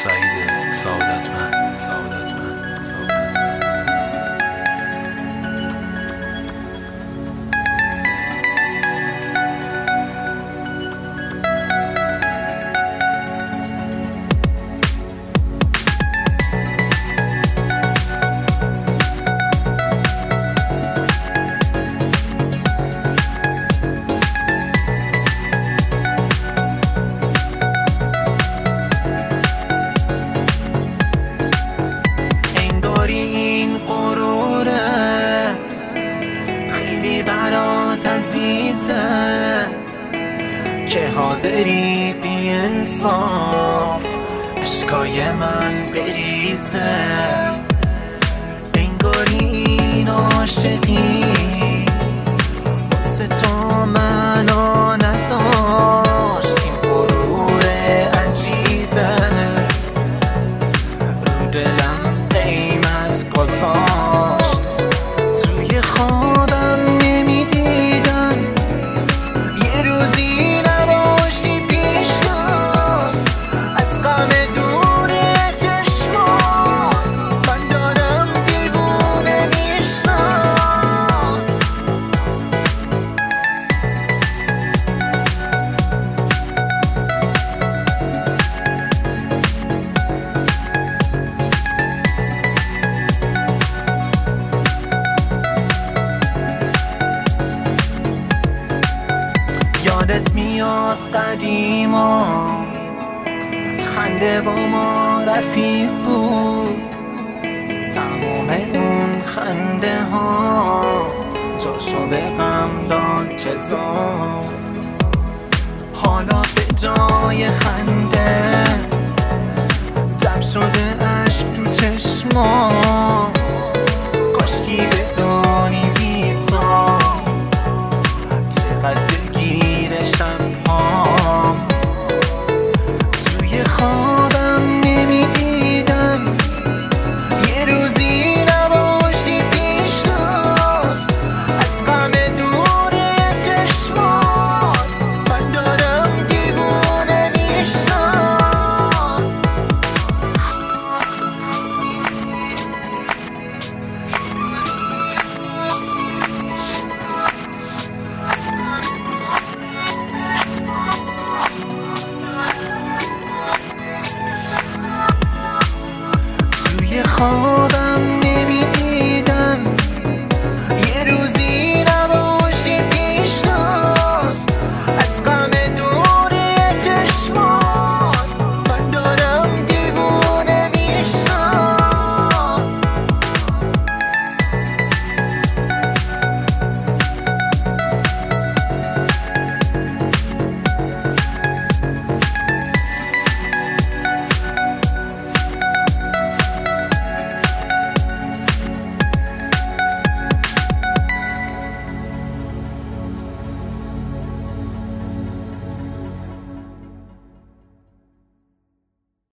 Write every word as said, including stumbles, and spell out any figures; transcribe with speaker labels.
Speaker 1: سعید سعادتمند سعادتمند سعادتمند
Speaker 2: که حاضری بی انصاف اشکای من بریزه، انگاری این عاشقی واسه تو معنا نداشت. این غرور عجیبت رو دلم قیمت گذاشت. توی خوابم نمیدیدم یه روزی نباشی پیشم، از غم دور چشمات من دارم دیوونه میشم. یادت میاد قدیما خنده با ما رفیق بود، تمام اون خنده ها جاشو به غم داد جزا. حالا به جای خنده جمع شده عشق تو چشما، کاشکی بدانی بیتا چقدر دلگیر شب‌هام. توی خوابم نمیدیدم یه روزی نباشی پیشم، از غم دور چشمات من دارم دیوونه میشم. توی خوابم